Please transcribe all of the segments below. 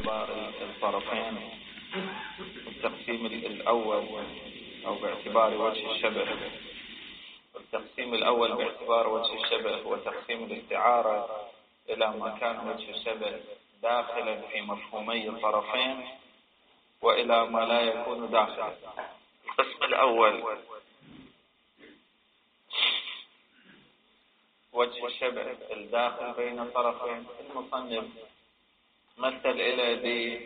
باعتبار الطرفين. التقسيم الأول أو باعتبار وجه الشبه. التقسيم الأول باعتبار وجه الشبه هو تقسيم الاستعارة إلى ما كان وجه الشبه داخلا في مفهومي الطرفين وإلى ما لا يكون داخلا. القسم الأول وجه الشبه الداخل بين الطرفين. المصنف مثل إلى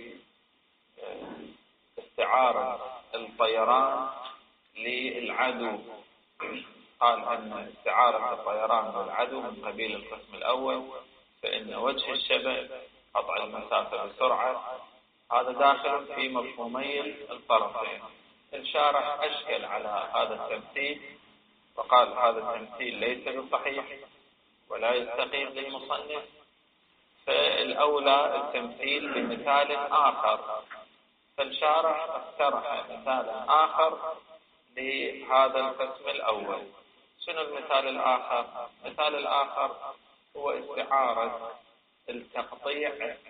باستعارة الطيران للعدو، قال أن استعارة الطيران للعدو من قبيل القسم الأول، فإن وجه الشبه قطع المسافة بسرعة هذا داخل في مفهومي الطرفين. الشارح أشكل على هذا التمثيل وقال هذا التمثيل ليس بصحيح ولا يستقيم للمصنف، فالأولى التمثيل بمثال آخر. فالشارح اقترح مثالا آخر لهذا القسم الأول. شنو المثال الآخر؟ المثال الآخر هو استعارة التقطيع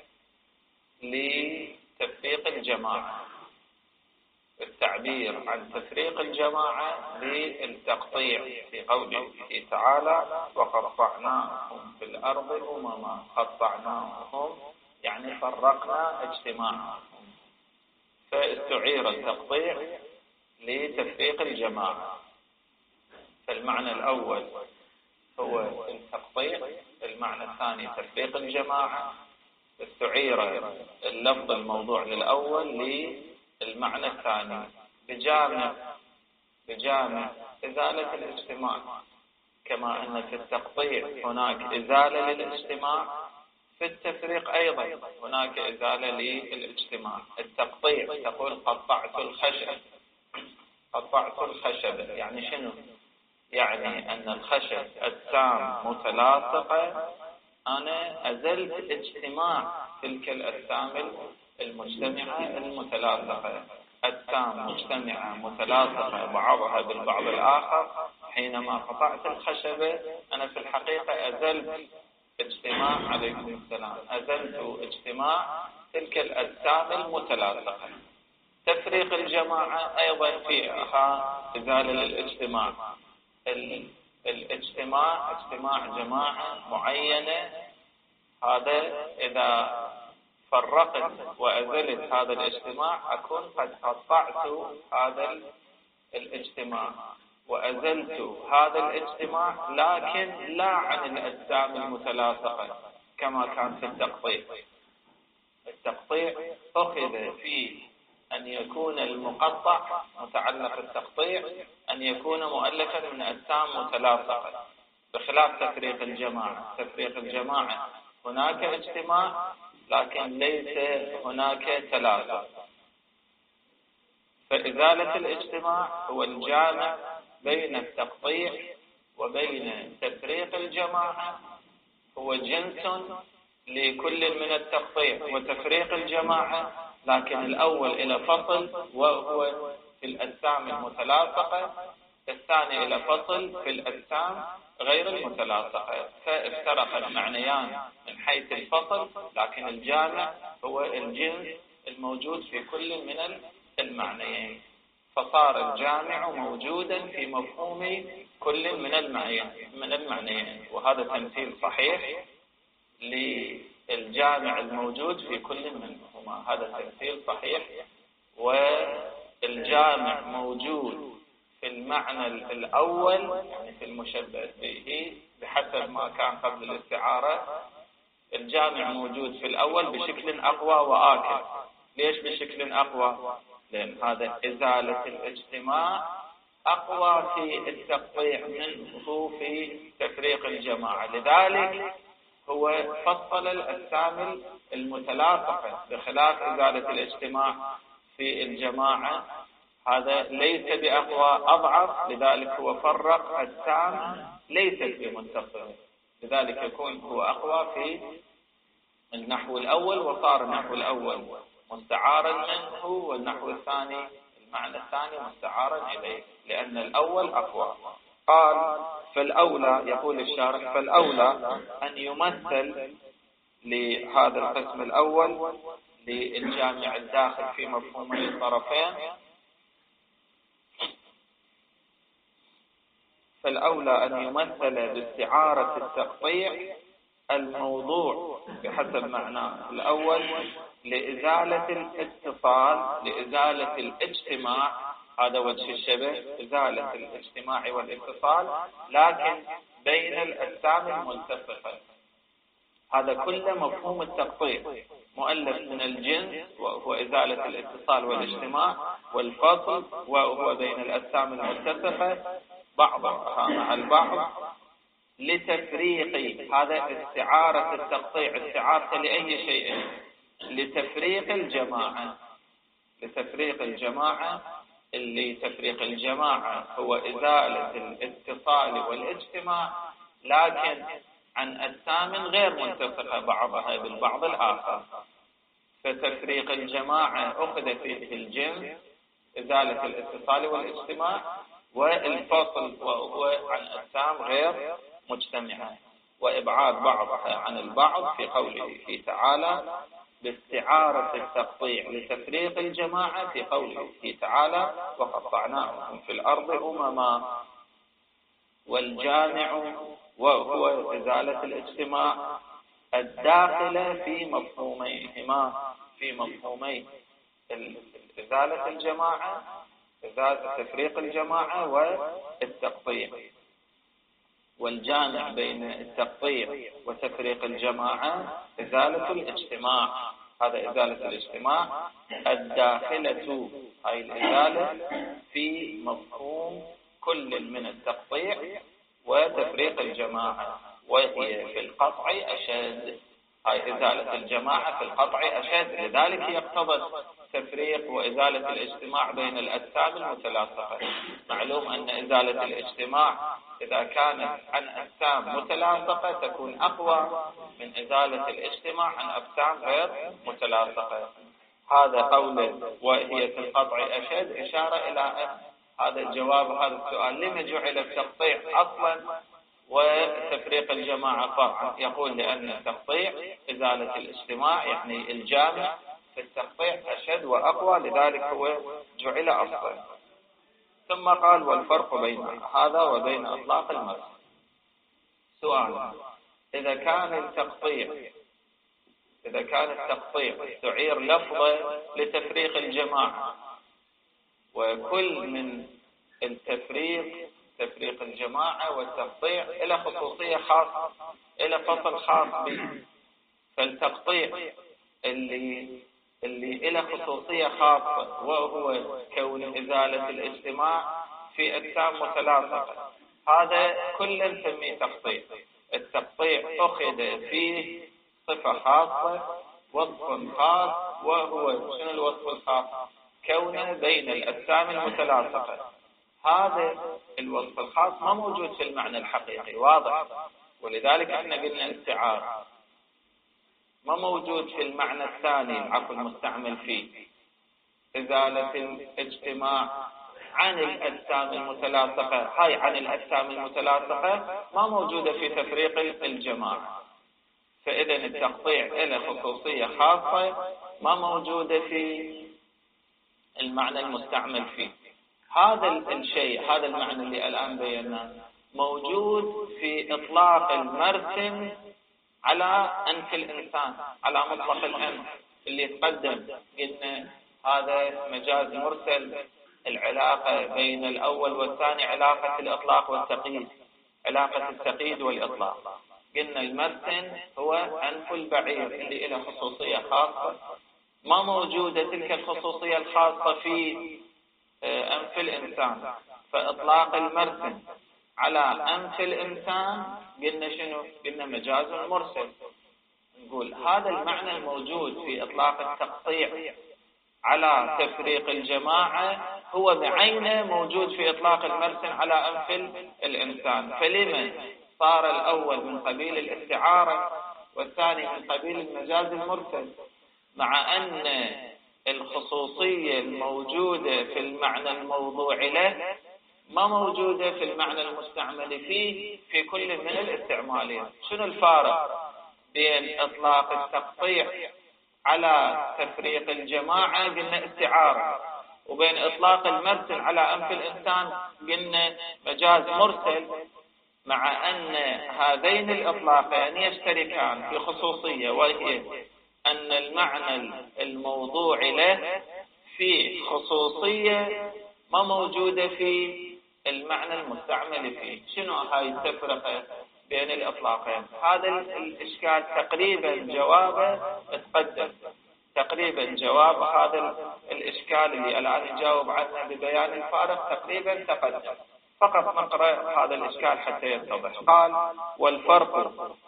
لتفريق الجماعة، التعبير عن تفريق الجماعة للتقطيع في قوله تعالى وقطعناهم في الأرض أمما. قطعناهم يعني فرقنا اجتماعهم، فاستعير التقطيع لتفريق الجماعة. فالمعنى الأول هو التقطيع، المعنى الثاني تفريق الجماعة. استعير اللفظ الموضوع للأول للمعنى الثاني بجامع إزالة الاجتماع، كما أن في التقطيع هناك إزالة للاجتماع، في التفريق أيضا هناك إزالة للاجتماع. التقطيع تقول قطعت الخشب، قطعت الخشب يعني شنو؟ يعني أن الخشب أجسام متلاصقة أنا أزلت اجتماع تلك الأجسام المجتمعة المتلاصقة. أجسام مجتمعة متلاصقة بعضها بالبعض الآخر، حينما قطعت الخشبة أنا في الحقيقة أزلت اجتماع عليكم السلام، أزلت اجتماع تلك الأجسام المتلاصقة. تفريق الجماعة أيضا فيها إزالة للاجتماع. الاجتماع اجتماع جماعة معينة، هذا إذا فرقت وأزلت هذا الاجتماع أكون قد قطعت هذا الاجتماع وأزلت هذا الاجتماع، لكن لا عن الأجسام المتلاصقة كما كان في التقطيع. التقطيع أخذ فيه أن يكون المقطع متعلق التقطيع أن يكون مؤلفا من أجسام متلاصقة، بخلاف تفريق الجماعة. تفريق الجماعة هناك اجتماع لكن ليس هناك تلاصق. فإزالة الاجتماع هو الجامع بين التقطيع وبين تفريق الجماعة، هو جنس لكل من التقطيع وتفريق الجماعة، لكن الأول إلى فصل وهو في الأجسام المتلاصقة، الثاني إلى فصل في الأجسام غير المتلاصقة. فافترق المعنيان من حيث الفصل، لكن الجامع هو الجنس الموجود في كل من المعنيين، فصار الجامع موجودا في مفهوم كل من المعنيين. وهذا تمثيل صحيح للجامع الموجود في كل منهما، هذا تمثيل صحيح. والجامع موجود في المعنى الأول يعني في المشبه به بحسب ما كان قبل الاستعارة. الجامع موجود في الأول بشكل أقوى وآكد. ليش بشكل أقوى؟ لأن هذا إزالة الاجتماع أقوى في التقطيع منه في تفريق الجماعة، لذلك هو فصل الأجسام المتلاصقة، بخلاف إزالة الاجتماع في الجماعة هذا ليس بأقوى، أضعف، لذلك هو فرق أجسام ليست بمتصلة، لذلك يكون هو أقوى في النحو الأول، وصار النحو الأول مستعارا منه والنحو الثاني المعنى الثاني مستعارا إليه، لأن الأول أقوى. قال فالأولى، يقول الشارح فالأولى أن يمثل لهذا القسم الأول للجامع الداخل في مفهومي الطرفين. فالأولى أن يمثل باستعارة التقطيع الموضوع بحسب معناه الأول لإزالة الاتصال، لإزالة الاجتماع، هذا وجه الشبه، إزالة الاجتماع والاتصال، لكن بين الأجسام الملتصقة. هذا كله مفهوم التقطيع، مؤلف من الجنس وهو إزالة الاتصال والاجتماع، والفصل وهو بين الأجسام الملتصقة بعضها مع البعض لتفريق. هذا استعارة التقطيع، استعارة لأي شيء، لتفريق الجماعة، لتفريق الجماعة. اللي تفريق الجماعة هو إزالة الاتصال والاجتماع، لكن عن أجسام غير ملتصقة بعضها بالبعض الآخر. فتفريق الجماعة أخذ فيه الجنس، إزالة الاتصال والاجتماع، والفصل وهو عن أجسام غير مجتمعة، وإبعاد بعضها عن البعض في قوله تعالى باستعارة التقطيع لتفريق الجماعة، في قوله تعالى وقطعناهم في الأرض أمما. والجامع وهو إزالة الاجتماع الداخل في مفهوميهما، في مفهومي إزالة الجماعة، إزالة تفريق الجماعة والتقطيع. والجامع بين التقطيع وتفريق الجماعة إزالة الاجتماع، هذا إزالة الاجتماع الداخلة، أي الإزالة في مفهوم كل من التقطيع وتفريق الجماعة، وهي في القطع أشد، أي إزالة الجماعة في القطع أشد. لذلك يقتضي تفريق وإزالة الاجتماع بين الأجسام المتلاصقة. معلوم أن إزالة الاجتماع إذا كانت عن أجسام متلاصقة تكون أقوى من إزالة الاجتماع عن أجسام غير متلاصقة. هذا قوله وهي في القطع أشد، إشارة إلى هذا الجواب، هذا السؤال: لما جعل التقطيع أصلا وتفريق الجماعة فرعا؟ يقول لأن التقطيع إزالة الاجتماع، يعني الجامع في التقطيع أشد وأقوى، لذلك هو جعل أصلا. ثم قال والفرق بين هذا وبين إطلاق المرء. سؤال: إذا كان التقطيع تعير لفظة لتفريق الجماعة، وكل من تفريق الجماعة والتقطيع إلى خصوصية خاصة، إلى فصل خاص به، فالتقطيع اللي إلى خصوصية خاصة وهو كون إزالة الاجتماع في أجسام متلاصقة، هذا كله نسميه تقطيع. التقطيع أخذ فيه صفة خاصة، وصف خاص، وهو شنو الوصف الخاص؟ كونه بين الأجسام المتلاصقة. هذا الوصف الخاص ما موجود في المعنى الحقيقي، واضح؟ ولذلك احنا قلنا استعارة ما موجود في المعنى الثاني العقل المستعمل فيه. إزالة الاجتماع عن الأجسام المتلاصقة، هاي عن الأجسام المتلاصقة ما موجودة في تفريق الجماعة. فإذا التقطيع له خصوصية خاصة ما موجودة في المعنى المستعمل فيه. هذا الشيء، هذا المعنى اللي الآن بيناه موجود في إطلاق المرسم على أنف الإنسان، على مطلق الأنف اللي تقدم. قلنا هذا مجاز مرسل، العلاقة بين الأول والثاني علاقة الإطلاق والتقييد، علاقة التقييد والإطلاق. قلنا المرسم هو أنف البعير اللي له خصوصية خاصة، ما موجودة تلك الخصوصية الخاصة في أنف الإنسان. فإطلاق المرسم على أنف الإنسان قلنا شنو؟ قلنا مجاز مرسل. نقول هذا المعنى الموجود في إطلاق التقطيع على تفريق الجماعة هو بعينه موجود في إطلاق المرسم على أنف الإنسان. فلما صار الأول من قبيل الاستعارة والثاني من قبيل المجاز المرسل، مع أن الخصوصية الموجودة في المعنى الموضوع له ما موجودة في المعنى المستعمل فيه في كل من الاستعمالين. شنو الفارق بين إطلاق التقطيع على تفريق الجماعة قلنا استعارة، وبين إطلاق المرسل على أنف الإنسان قلنا مجاز مرسل، مع أن هذين الإطلاقين يشتركان في خصوصية، وهي أن المعنى الموضوع له في خصوصية ما موجودة في المعنى المستعمل فيه. شنو هاي التفرقة بين الإطلاقين؟ هذا الإشكال تقريبا جوابه تقدم، تقريبا جواب هذا الإشكال اللي الآن نجاوب عنه ببيان الفارق تقريبا تقدم. فقط نقرأ هذا الإشكال حتى يتضح. قال: والفرق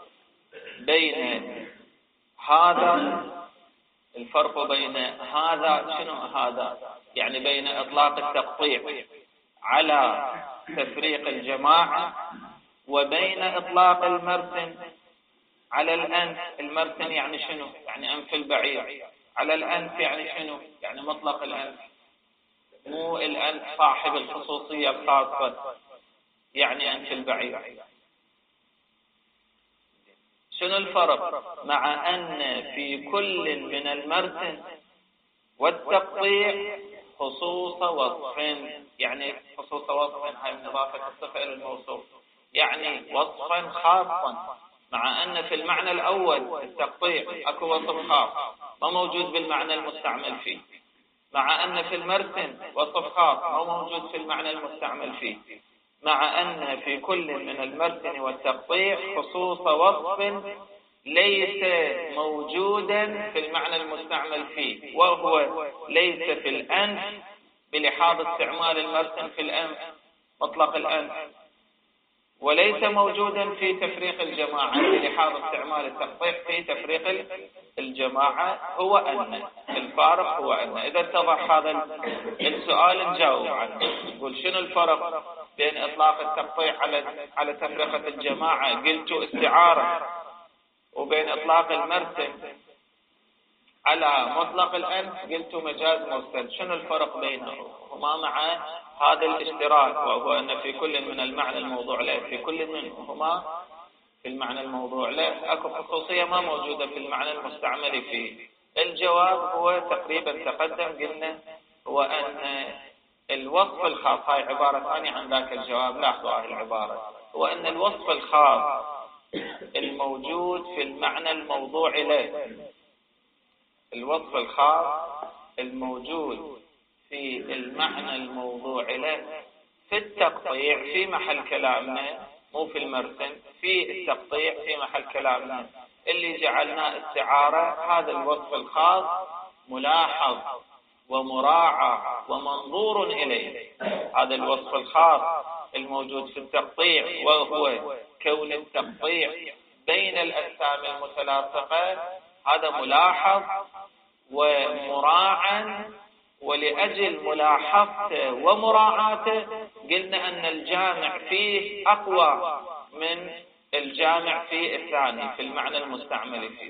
بين هذا، الفرق بين هذا، شنو هذا؟ يعني بين إطلاق التقطيع على تفريق الجماعة وبين إطلاق المرسن على الأنف. المرسن يعني شنو؟ يعني أنف البعير. على الأنف يعني شنو؟ يعني مطلق الأنف، مو الأنف صاحب الخصوصية الخاصة، يعني أنف البعير. شنو الفرق؟ مع أن في كل من المرسن والتقطيع خصوص وصف، يعني خصوص وصف هاي من إضافة الصفة إلى الموصوف، يعني وصفا خاصا. مع أن في المعنى الأول التقطيع أكو وصف خاص ما موجود بالمعنى المستعمل فيه، مع أن في المرسن وصف خاص ما موجود في المعنى المستعمل فيه، مع أن في كل من المرسن والتقطيع خصوص وصف ليس موجودا في المعنى المستعمل فيه، وهو ليس في الأنف بلحاظ استعمال المرسن في الأنف مطلق الأنف، وليس موجودا في تفريق الجماعة بلحاظ استعمال التقطيع في تفريق الجماعة. هو أن الفارق هو أن إذا اتضح هذا السؤال نجاوب عنه. نقول شنو الفرق بين إطلاق التقطيع على تفرقة الجماعة؟ قلت استعارة. وبين إطلاق المرسم على مطلق الأنف قلت مجاز مرسل. شنو الفرق بينهما مع هذا الاشتراك، وهو أن في كل من المعنى الموضوع له، في كل منهما في المعنى الموضوع له أكو خصوصية ما موجودة في المعنى المستعمل فيه؟ الجواب هو تقريبا تقدم، قلنا هو أن الوصف الخاص، هاي عبارة ثانية عن ذاك الجواب، لاحظوا هاي العبارة، هو أن الوصف الخاص الموجود في المعنى الموضوع له، الوصف الخاص الموجود في المعنى الموضوع له في التقطيع في محل كلامنا، مو في المرسم، في التقطيع في محل كلامنا اللي جعلناه استعارة. هذا الوصف الخاص ملاحظ ومراعى ومنظور إليه. هذا الوصف الخاص الموجود في التقطيع، وهو كون التقطيع بين الأجسام المتلاصقة، هذا ملاحظ ومراعى، ولأجل ملاحظته ومراعاته قلنا أن الجامع فيه أقوى من الجامع في الثاني في المعنى المستعمل فيه.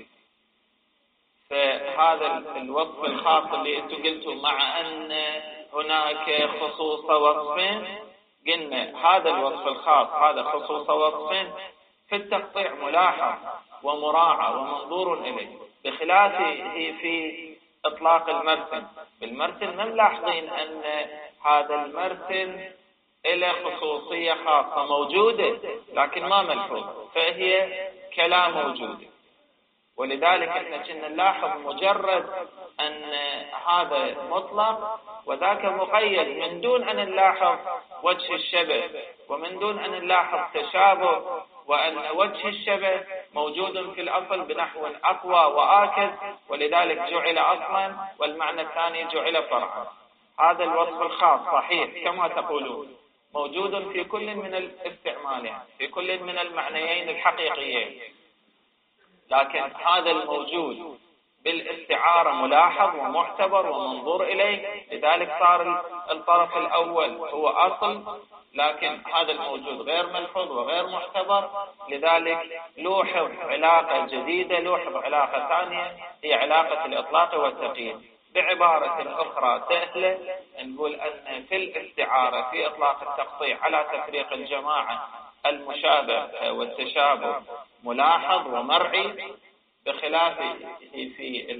فهذا الوصف الخاص اللي أنتم قلتوا مع أن هناك خصوص وصفين، قلنا هذا الوصف الخاص هذا خصوص وصفين في التقطيع ملاحظ ومراعى ومنظور إليه، بخلافه في إطلاق المرسل. بالمرسل ما ملاحظين أن هذا المرسل إلى خصوصية خاصة موجودة لكن ما ملحوظ، فهي كلام موجود. ولذلك احنا كنا نلاحظ مجرد أن هذا مطلق وذاك مقيد، من دون أن نلاحظ وجه الشبه ومن دون أن نلاحظ تشابه، وأن وجه الشبه موجود في الأصل بنحو أقوى وآكد، ولذلك جعل أصلا والمعنى الثاني جعل فرعا. هذا الوصف الخاص صحيح كما تقولون موجود في كل من الاستعمالين، في كل من المعنيين الحقيقيين، لكن هذا الموجود بالاستعارة ملاحظ ومعتبر ومنظور إليه، لذلك صار الطرف الأول هو أصل، لكن هذا الموجود غير ملحوظ وغير معتبر، لذلك لوحظ علاقة جديدة، لوحظ علاقة ثانية، هي علاقة الإطلاق والتقييد. بعبارة أخرى سهلة نقول أن في الاستعارة في إطلاق التقطيع على تفريق الجماعة المشابه والتشابه ملاحظ ومرعي، بخلافه في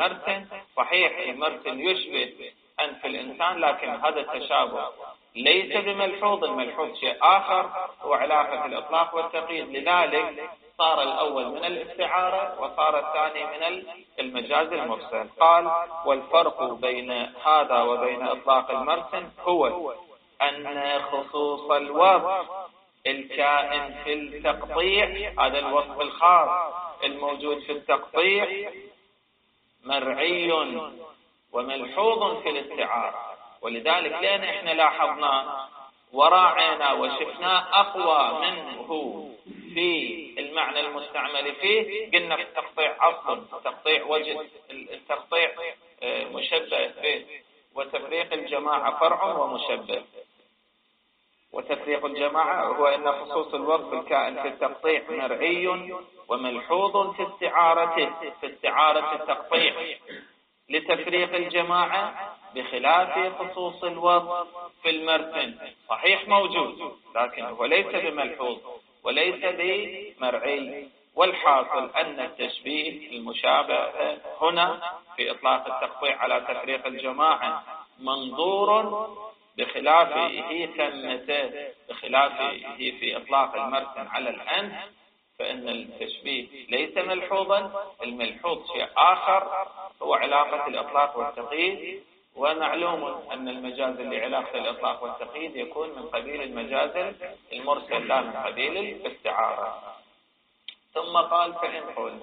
المرسن. صحيح المرسن يشبه أنف الإنسان، لكن هذا التشابه ليس بملحوظ. الملحوظ شيء آخر هو علاقة الإطلاق والتقييد. لذلك صار الأول من الاستعارة وصار الثاني من المجاز المرسل. قال: والفرق بين هذا وبين إطلاق المرسن هو أن خصوص الوصف الكائن في التقطيع، هذا الوصف الخاص الموجود في التقطيع، مرعي وملحوظ في الاستعارة. ولذلك لأن احنا لاحظنا وراعينا وشفنا أقوى منه في المعنى المستعمل فيه، قلنا في التقطيع أصل، تقطيع وجه، التقطيع مشبه به، وتفريق الجماعة فرع ومشبه. وتفريق الجماعة هو أن خصوص الوصف الكائن في التقطيع مرعي وملحوظ في استعارته، في استعارة التقطيع، لتفريق الجماعة، بخلاف خصوص الوصف في المرسن. صحيح موجود، لكن هو ليس بملحوظ وليس بمرعي. والحاصل أن التشبيه المشابه هنا في إطلاق التقطيع على تفريق الجماعة منظور، بخلافه ثمته، بخلافه في إطلاق المرسن على الأنف، فإن التشبيه ليس ملحوظا. الملحوظ شيء آخر هو علاقة الإطلاق والتقييد. ومعلوم أن المجاز اللي علاقة الإطلاق والتقييد يكون من قبيل المجاز المرسل لا من قبيل الاستعارة. ثم قال: فإن قل.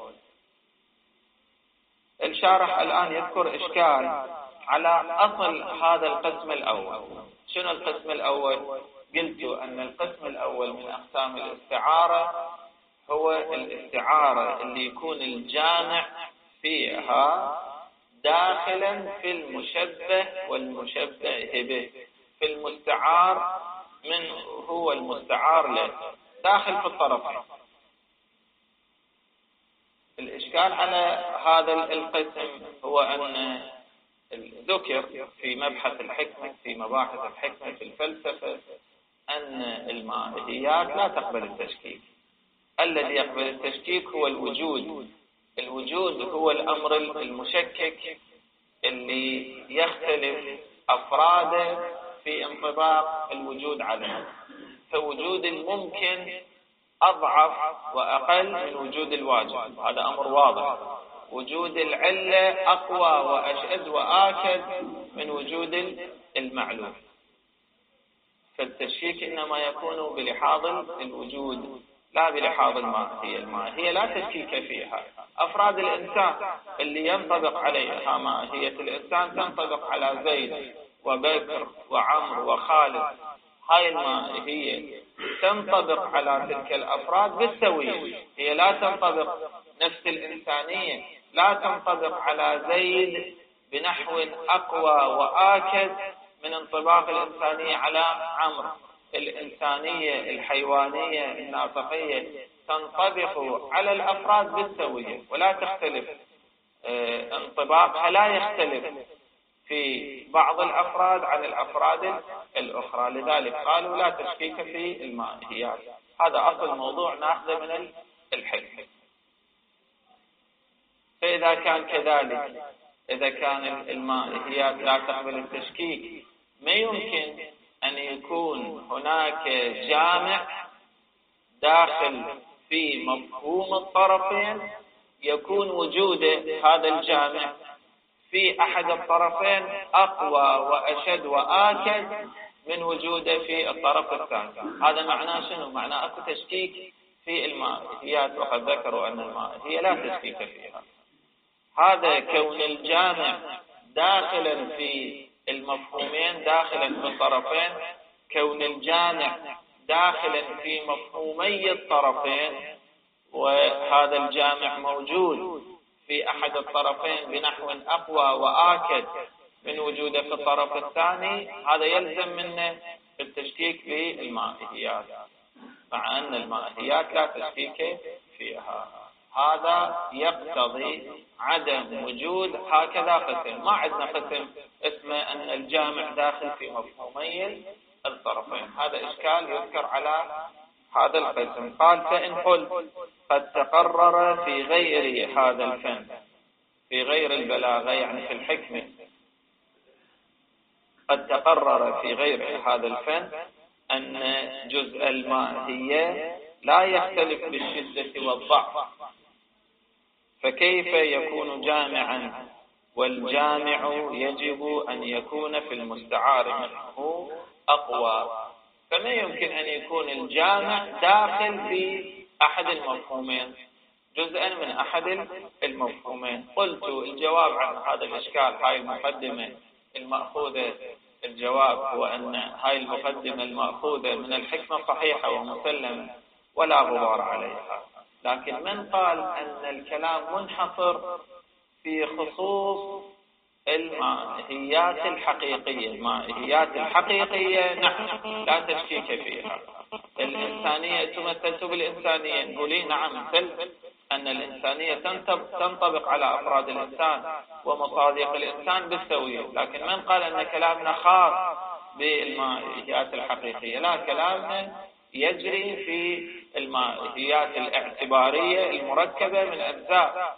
الشارح الآن يذكر إشكال على أصل هذا القسم الأول. شنو القسم الأول؟ قلت أن القسم الأول من أقسام الاستعارة هو الاستعارة اللي يكون الجامع فيها داخلا في المشبه والمشبه به، في المستعار من هو المستعار له، داخل في الطرفين. الإشكال على هذا القسم هو أن ذكر في مبحث الحكمة، في مباحث الحكمة في الفلسفة، أن الماهيات لا تقبل التشكيك. الذي يقبل التشكيك هو الوجود. الوجود هو الأمر المشكك اللي يختلف أفراده في انطباق الوجود عليه. فوجود الممكن أضعف وأقل من وجود الواجب، هذا أمر واضح. وجود العلة أقوى وأشد وآكد من وجود المعلوم. فالتشكيك إنما يكون بلحاظ الوجود لا بلحاظ الماهية. الماهية لا تشكيك فيها. أفراد الإنسان اللي ينطبق عليها ماهية الإنسان تنطبق على زيد وبكر وعمر وخالد. هاي الماهية تنطبق على تلك الأفراد بالسوية. هي لا تنطبق نفس الإنسانية، لا تنطبق على زيد بنحو أقوى وآكد من انطباق الإنسانية على عمرو. الإنسانية الحيوانية الناطقية تنطبق على الأفراد بالسوية ولا تختلف. انطباقها لا يختلف في بعض الأفراد عن الأفراد الأخرى. لذلك قالوا لا تشكيك في الماهيات. هذا أصل موضوع ناخذه من الحكمة. فإذا كان كذلك، إذا كان الماهيات لا تقبل التشكيك، ما يمكن أن يكون هناك جامع داخل في مفهوم الطرفين يكون وجود هذا الجامع في أحد الطرفين أقوى وأشد وآكد من وجوده في الطرف الثاني. هذا معناه شنو؟ معناه أكو تشكيك في الماهيات، وقد ذكروا أن الماهية لا تشكيك فيها. هذا كون الجامع داخلا في المفهومين، داخلا في الطرفين، كون الجامع داخلا في مفهومي الطرفين، وهذا الجامع موجود في أحد الطرفين بنحو أقوى وآكد من وجوده في الطرف الثاني، هذا يلزم منه التشكيك في الماهيات، مع أن الماهيات لا تشكيك فيها. هذا يقتضي عدم وجود هكذا قسم. ما عندنا قسم اسمه أن الجامع داخل في مفهومي الطرفين. هذا إشكال يذكر على هذا القسم. قال: فإن قل قد تقرر في غير هذا الفن في غير البلاغة يعني في الحكمة قد تقرر في غير هذا الفن أن جزء الماهية لا يختلف بالشدة والضعف، فكيف يكون جامعا والجامع يجب أن يكون في المستعار منه أقوى؟ فما يمكن أن يكون الجامع داخل في أحد المفهومين، جزءا من أحد المفهومين. قلت الجواب عن هذا الإشكال، هاي المقدمة المأخوذة، الجواب هو أن هاي المقدمة المأخوذة من الحكمة صحيحة ومسلمة ولا غبار عليها، لكن من قال أن الكلام منحصر في خصوص الماهيات الحقيقية؟ الماهيات الحقيقية نعم لا تشكيك فيها. الإنسانية تمثلت بالإنسانية، نقولي نعم مثل أن الإنسانية تنطبق على أفراد الإنسان ومصادق الإنسان بالسوية، لكن من قال أن كلامنا خاص بالماهيات الحقيقية؟ لا، كلامنا يجري في الماهيات الاعتبارية المركبة من أجزاء،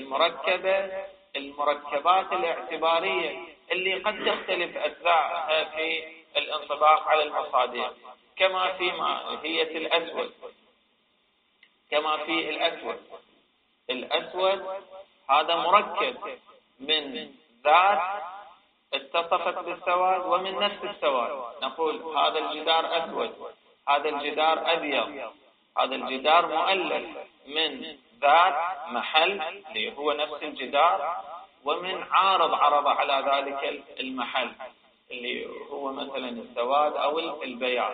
المركبات الاعتبارية اللي قد تختلف أجزاءها في الانطباق على المصادق، كما في ماهية الأسود، كما في الأسود هذا مركب من ذات اتصفت بالسواد ومن نفس السواد. نقول هذا الجدار أسود، هذا الجدار أبيض، هذا الجدار مؤلف من ذات محل اللي هو نفس الجدار، ومن عارض عرض على ذلك المحل اللي هو مثلا السواد أو البياض.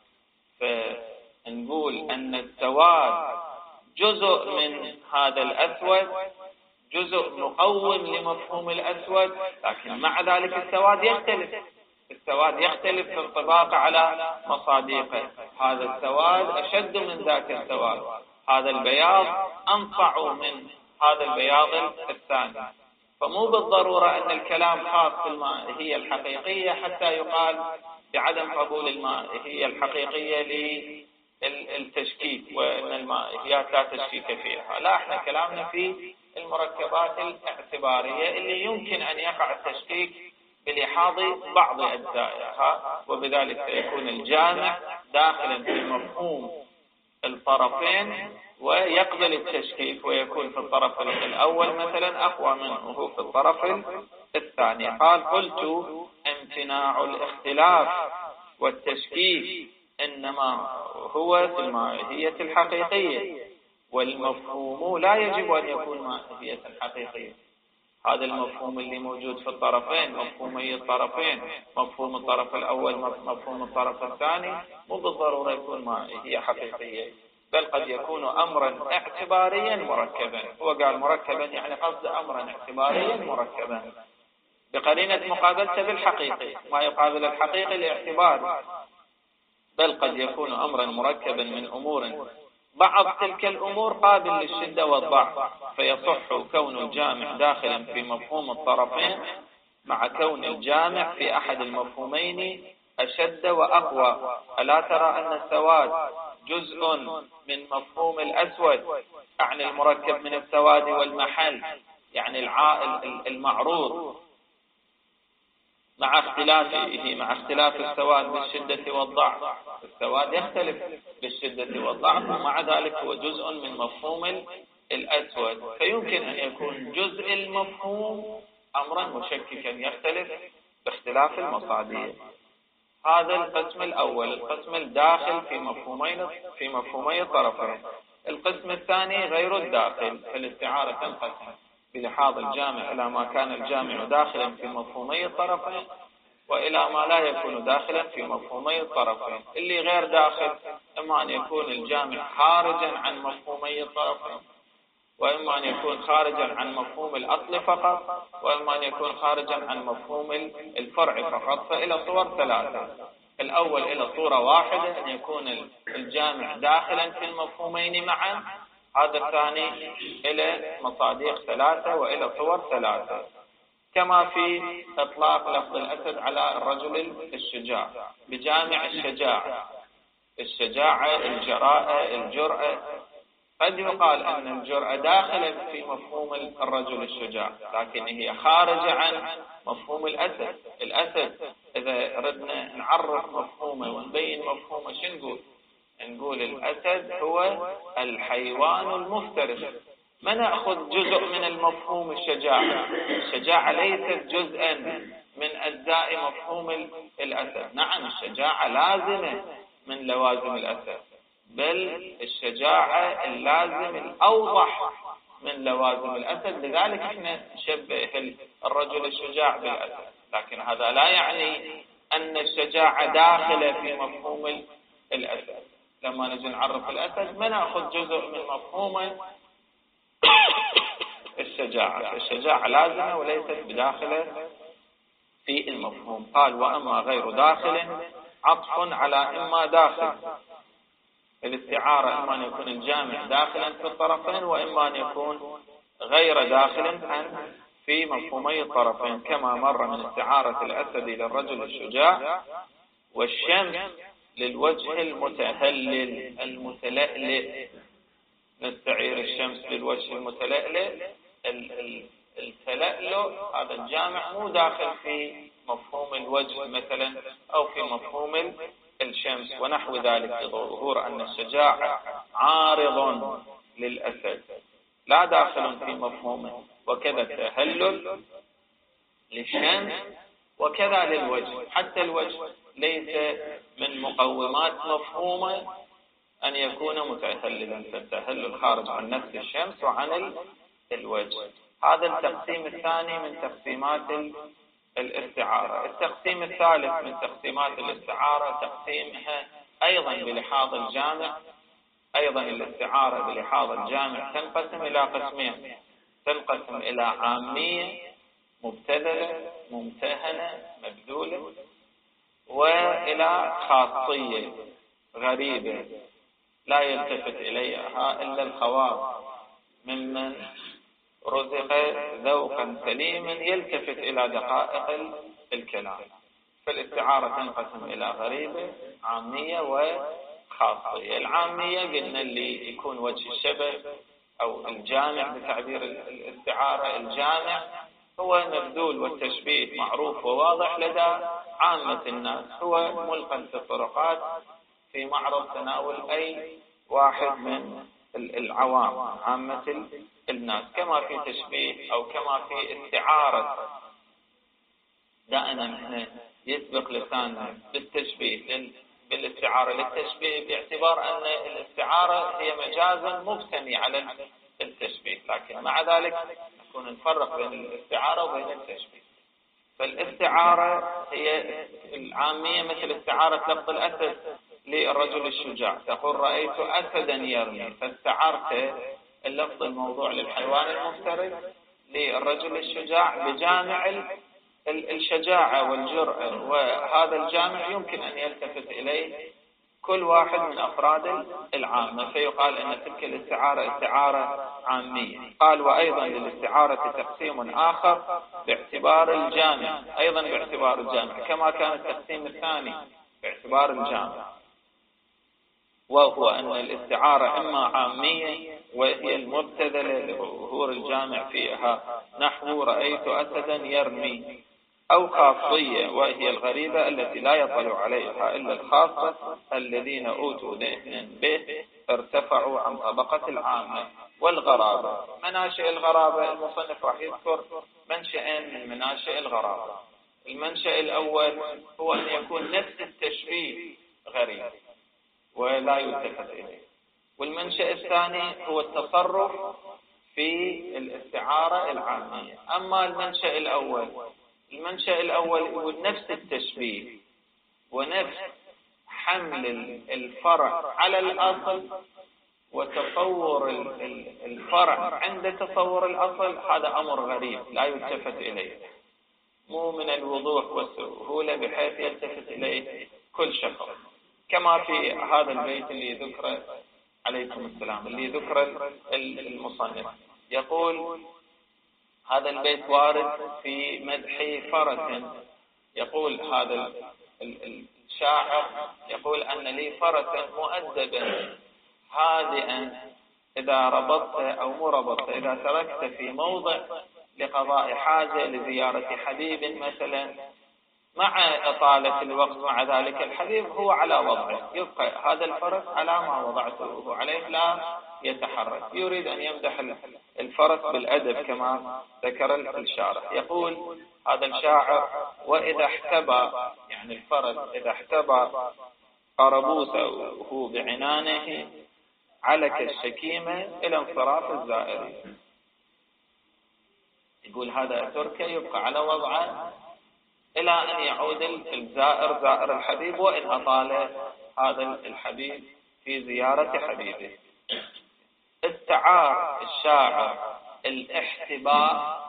فنقول أن السواد جزء من هذا الأسود، جزء مقوم لمفهوم الأسود، لكن مع ذلك السواد يختلف في انطباقه على مصادقه. هذا السواد أشد من ذاك السواد، هذا البياض أنصع من هذا البياض الثاني. فمو بالضرورة أن الكلام خاص بالماهية الحقيقية حتى يقال بعدم قبول الماهية الحقيقية للتشكيك وأن الماهيات لا تشكيك فيها. لا، احنا كلامنا في المركبات الاعتبارية اللي يمكن أن يقع التشكيك بلحاظ بعض أجزائها، وبذلك سيكون الجامع داخلا في مفهوم الطرفين ويقبل التشكيك، ويكون في الطرف الأول مثلا أقوى منه في الطرف الثاني. قلت امتناع الاختلاف والتشكيك إنما هو في الماهية الحقيقية، والمفهوم لا يجب أن يكون ماهية حقيقية. هذا المفهوم اللي موجود في الطرفين، مفهومي الطرفين، مفهوم الطرف الأول مفهوم الطرف الثاني، مو بالضرورة يكون ماهية حقيقية، بل قد يكون أمرا اعتباريا مركبا. هو قال مركبا يعني قصد أمرا اعتباريا مركبا بقرينة مقابلته بالحقيقي، ما يقابل الحقيقي الاعتباري، بل قد يكون أمرا مركبا من أمور بعض تلك الأمور قابل للشدة والضعف، فيصح كون الجامع داخلا في مفهوم الطرفين مع كون الجامع في أحد المفهومين أشد وأقوى. ألا ترى أن السواد جزء من مفهوم الأسود، يعني المركب من السواد والمحل، يعني المعروض، مع اختلاف السواد بالشدة والضعف. السواد يختلف بالشدة والضعف، ومع ذلك هو جزء من مفهوم الأسود، فيمكن أن يكون جزء المفهوم أمرا مشككا يختلف باختلاف المصادر. هذا القسم الأول، القسم الداخل في مفهومي الطرفين. القسم الثاني غير الداخل، فالاستعارة تنقسم بلحاظ الجامع إلى ما كان الجامع داخلا في مفهومي الطرفين، وإلى ما لا يكون داخلا في مفهومي الطرفين. اللي غير داخل إما أن يكون الجامع خارجا عن مفهومي الطرفين، وإما أن يكون خارجا عن مفهوم الأصل فقط، وإما أن يكون خارجا عن مفهوم الفرع فقط. فإلى صور ثلاثة: الأول إلى صورة واحدة، أن يكون الجامع داخلا في المفهومين معا. هذا الثاني إلى مصادق ثلاثة وإلى صور ثلاثة، كما في إطلاق لفظ الأسد على الرجل الشجاع بجامع الشجاعة، الجراءة، الجرأة، قد يقال أن الجرأة داخلة في مفهوم الرجل الشجاع، لكن هي خارجة عن مفهوم الأسد. الأسد إذا ردنا نعرف مفهومه ونبين مفهومه شو نقول؟ نقول الأسد هو الحيوان المفترس. ما نأخذ جزء من المفهوم الشجاعة. الشجاعة ليست جزءا من أجزاء مفهوم الأسد. نعم الشجاعة لازمة من لوازم الأسد، بل الشجاعة اللازم الأوضح من لوازم الأسد، لذلك احنا نشبه الرجل الشجاع بالأسد. لكن هذا لا يعني أن الشجاعة داخلة في مفهوم الأسد. لما نجي نعرف الأسد ما نأخذ جزء من مفهومه الشجاعة. الشجاعة لازمة وليست بداخلة في المفهوم. قال وأما غير داخل عطف على إما داخل. الاستعارة إما أن يكون الجامع داخلا في الطرفين، وإما أن يكون غير داخل في مفهومي الطرفين، كما مر من استعارة الأسد للرجل الشجاع، والشمس للوجه المتهلل المتلألئ. نستعير الشمس للوجه المتلألئ. التلألؤ هذا الجامع مو داخل في مفهوم الوجه مثلا أو في مفهوم الشمس ونحو ذلك، لظهور أن الشجاع عارض للأسد لا داخل في مفهومه. وكذا التهلل للشمس وكذا للوجه. حتى الوجه ليس من مقومات مفهومه أن يكون متهللا، فالتهلل خارج عن نفس الشمس وعن الوجه. هذا التقسيم الثاني من تقسيمات الاستعارة. التقسيم الثالث من تقسيمات الاستعارة تقسيمها أيضا بلحاظ الجامع. أيضا الاستعارة بلحاظ الجامع تنقسم إلى قسمين. تنقسم إلى عامية مبتذلة ممتهنة مبذولة، وإلى خاصية غريبة لا يلتفت إليها إلا الخواص ممن رزق ذوقا سليما يلتفت إلى دقائق الكلام. فالاستعارة تنقسم إلى غريبة عامية وخاصية. العامية قلنا اللي يكون وجه الشبه أو الجامع بتعبير الاستعارة. الجامع هو مبذول والتشبيه معروف وواضح لدى عامة الناس، هو ملقى في الطرقات في معرض تناول أي واحد من العوام عامة الناس، كما في تشبيه أو كما في استعارة. دائما احنا يسبق لساننا بالتشبيه بالاستعارة للتشبيه، باعتبار أن الاستعارة هي مجاز مبتني على التشبيه، لكن مع ذلك نكون نفرق بين الاستعارة وبين التشبيه. فالاستعارة هي العامية مثل استعارة لفظ الأسد للرجل الشجاع. تقول رأيت أسدا يرمي، فاستعرت اللفظ الموضوع للحيوان المفترس للرجل الشجاع بجامع الشجاعة والجرأة، وهذا الجامع يمكن أن يلتفت إليه كل واحد من أفراد العامة، فيقال أن تلك الاستعارة استعارة عامية. قال وأيضا للاستعارة تقسيم آخر باعتبار الجامع، أيضا باعتبار الجامع كما كان التقسيم الثاني باعتبار الجامع، وهو أن الاستعارة إما عامية وهي المبتذلة لظهور الجامع فيها نحو رأيت أسدا يرمي، أو خاصية وهي الغريبة التي لا يطلع عليها إلا الخاصة الذين أوتوا ذهنا به ارتفعوا عن طبقة العامة. والغرابة مناشئ الغرابة، المصنف راح يذكر منشئين من مناشئ الغرابة. المنشأ الأول هو أن يكون نفس التشبيه غريب ولا يلتفت إليه، والمنشأ الثاني هو التصرف في الاستعارة العامية. أما المنشأ الأول هو نفس التشبيه ونفس حمل الفرع على الأصل وتصور الفرع عند تصور الأصل. هذا أمر غريب لا يلتفت إليه، مو من الوضوح والسهولة بحيث يلتفت إليه كل شخص، كما في هذا البيت اللي ذكر عليكم السلام اللي ذكر المصنف. يقول هذا البيت وارد في مدح فرس. يقول هذا الشاعر يقول أن لي فرسا مؤدبا هادئا إذا ربطت أو مو ربطت، إذا تركت في موضع لقضاء حاجة لزيارة حبيب مثلا، مع إطالة الوقت مع ذلك الحبيب هو على وضعه، يبقى هذا الفرس على ما وضعته عليه لا يتحرك. يريد أن يمدح الفرس بالأدب كما ذكر الشارح. يقول هذا الشاعر: وإذا احتبى، يعني الفرس إذا احتبى قربوسه بعنانه علك الشكيمة إلى انصراف الزائرين. يقول هذا التركي يبقى على وضعه إلى أن يعود الزائر زائر الحبيب، وإن أطال هذا الحبيب في زيارة حبيبه. استعار الشاعر الاحتباء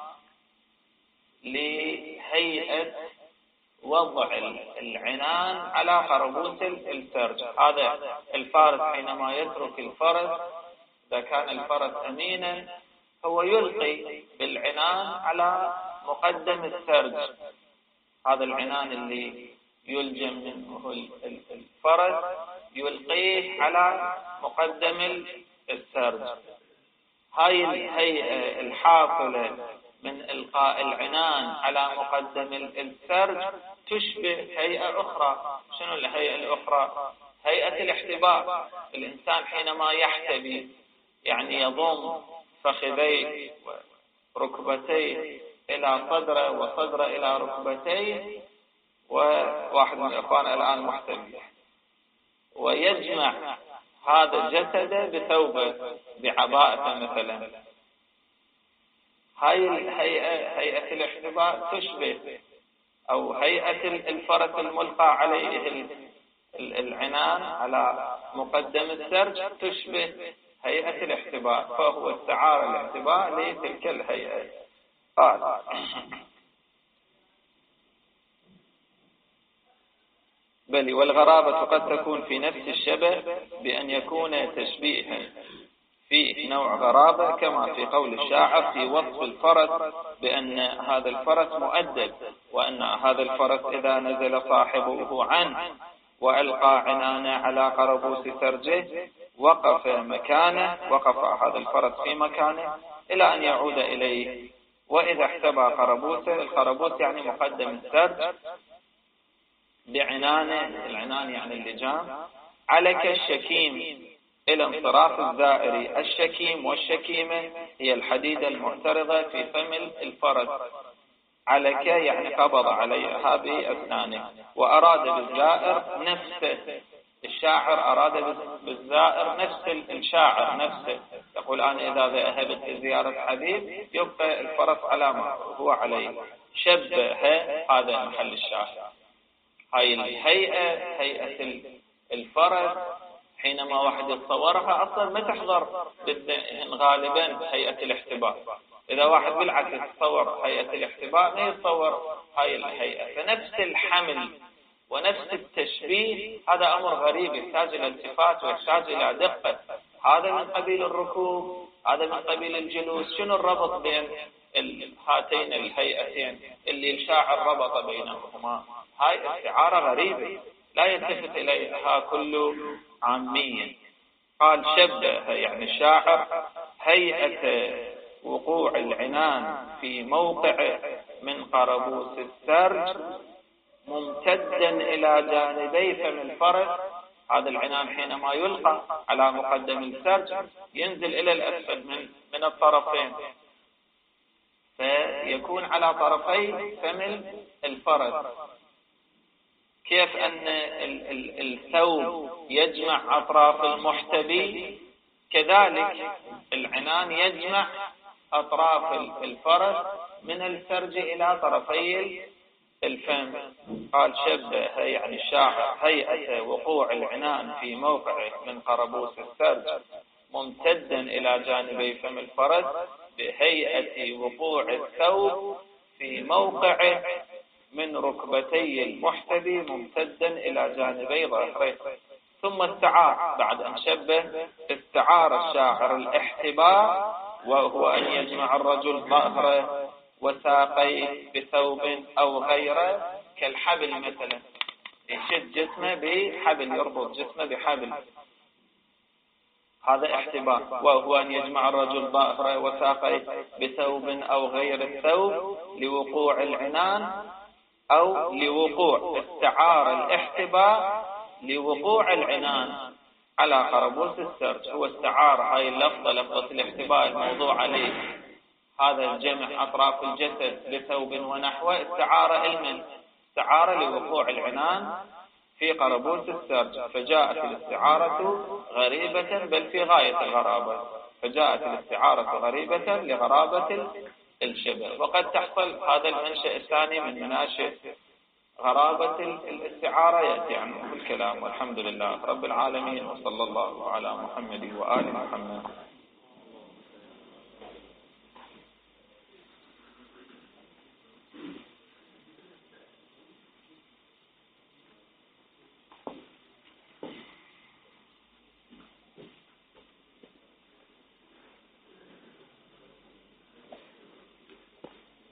لهيئة وضع العنان على قربوس السرج. هذا الفارس حينما يترك الفرس، إذا كان الفرس أمينا، هو يلقي بالعنان على مقدم السرج. هذا العنان اللي يلجم منه الفرس يلقيه على مقدم السرج. هاي الهيئة الحاصلة من إلقاء العنان على مقدم السرج تشبه هيئة أخرى. شنو الهيئة الأخرى؟ هيئة الاحتباء. الإنسان حينما يحتبي يعني يضم فخذيه وركبتيه إلى صدره وصدره إلى ركبتيه، وواحد من الإخوان الآن محتبي، ويجمع هذا جسده بثوبه بعباءة مثلا. هاي الهيئة هيئة الاحتباء تشبه، أو هيئة الفرس الملقى عليه العنان على مقدم السرج تشبه هيئة الاحتباء، فهو استعار الاحتباء لتلك الهيئة. قال: بل والغرابة قد تكون في نفس الشبه بأن يكون تشبيها فيه نوع غرابة، كما في قول الشاعر في وصف الفرس بأن هذا الفرس مؤدب، وأن هذا الفرس إذا نزل صاحبه عنه وألقى عنانه على قربوس سرجه وقف مكانه، وقف هذا الفرس في مكانه إلى أن يعود إليه. وإذا احتبى قربوسه، القربوس يعني مقدم السرج، بعنانه، العنان يعني اللجام، علك الشكيم إلى انصراف الزائر. الشكيم والشكيمة هي الحديدة المعترضة في فم الفرس. علك يعني قبض عليها بأسنانه، وأراد بالزائر نفسه. الشاعر أراد بالزائر نفس الشاعر نفسه. يقول: أنا إذا ذهبت لزيارة حبيب يبقى الفرس على ما هو عليه. شبه، هذا محل الشاعر. هاي الهيئة، هيئة الفرس، حينما واحد يتصورها أصلا ما تحضر غالبا هيئة الاحتباء. إذا واحد بالعكس يتصور هيئة الاحتباء ما يتصور هاي الهيئة. فنفس الحمل ونفس التشبيه هذا أمر غريب يحتاج إلى التفات ويحتاج إلى دقة. هذا من قبيل الركوب، هذا من قبيل الجلوس. شنو الربط بين هاتين الهيئتين اللي الشاعر ربط بينهما؟ هاي استعارة غريبة لا يلتفت إليها كل عامية. قال: شبه يعني الشاعر هيئة وقوع العنان في موقع من قربوس السرج ممتدا إلى جانبي فم الفرس. هذا العنان حينما يلقى على مقدم السرج ينزل إلى الأسفل من الطرفين، فيكون على طرفي فم الفرس. كيف أن الثوب يجمع أطراف المحتبي، كذلك العنان يجمع أطراف الفرس من السرج إلى طرفي الفم. قال: شبه يعني الشاعر هيئة وقوع العنان في موقع من قربوس السرج ممتدا إلى جانبي فم الفرس بهيئة وقوع الثوب في موقع من ركبتي المحتبي ممتدا إلى جانبي ظهره. ثم استعار، بعد أن شبه استعار الشاعر الاحتباء، وهو أن يجمع الرجل ظهره وساقيه بثوب أو غيره، كالحبل مثلا، يشد جسمه بحبل، يربط جسمه بحبل. هذا احتباء، وهو أن يجمع الرجل ظهره وساقيه بثوب أو غير الثوب لوقوع العنان، أو لوقوع استعار الاحتباء لوقوع العنان على قربوس السرج. هو استعار هاي اللفظة، لفظة الاحتباء الموضوع عليه هذا الجمع أطراف الجسد بثوب ونحوه، استعار لوقوع العنان في قربوس السرج، فجاءت الاستعارة غريبة بل في غاية الغرابة، فجاءت الاستعارة غريبة لغرابة الشبه. وقد تحصل هذا المنشأ الثاني من مناشئ غرابة الاستعارة يأتي عنه الكلام. والحمد لله رب العالمين، وصلى الله على محمد وآل محمد.